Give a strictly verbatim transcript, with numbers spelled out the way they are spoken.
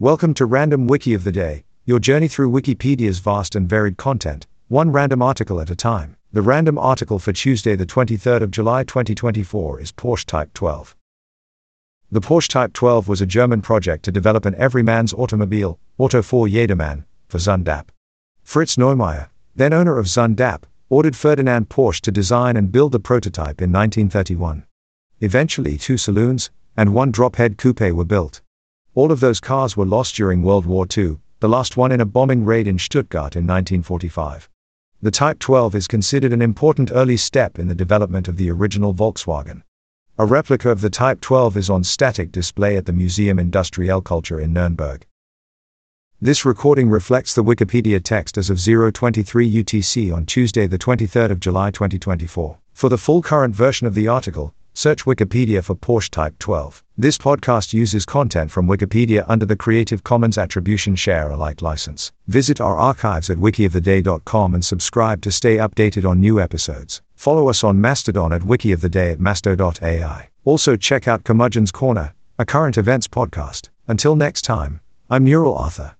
Welcome to Random Wiki of the Day, your journey through Wikipedia's vast and varied content, one random article at a time. The random article for Tuesday the twenty-third of July twenty twenty-four is Porsche Type twelve. The Porsche Type twelve was a German project to develop an everyman's automobile, Auto für jedermann, for Zündapp. Fritz Neumeier, then owner of Zündapp, ordered Ferdinand Porsche to design and build the prototype in nineteen thirty-one. Eventually two saloons, and one drop-head coupe were built. All of those cars were lost during World War Two, the last one in a bombing raid in Stuttgart in nineteen forty-five. The Type twelve is considered an important early step in the development of the original Volkswagen. A replica of the Type twelve is on static display at the Museum Industrielle Kultur in Nuremberg. This recording reflects the Wikipedia text as of zero twenty-three U T C on Tuesday the twenty-third of July twenty twenty-four. For the full current version of the article, search Wikipedia for Porsche Type twelve. This podcast uses content from Wikipedia under the Creative Commons Attribution Share Alike license. Visit our archives at wiki of the day dot com and subscribe to stay updated on new episodes. Follow us on Mastodon at wikioftheday at masto dot A I. Also check out Curmudgeon's Corner, a current events podcast. Until next time, I'm Neural Arthur.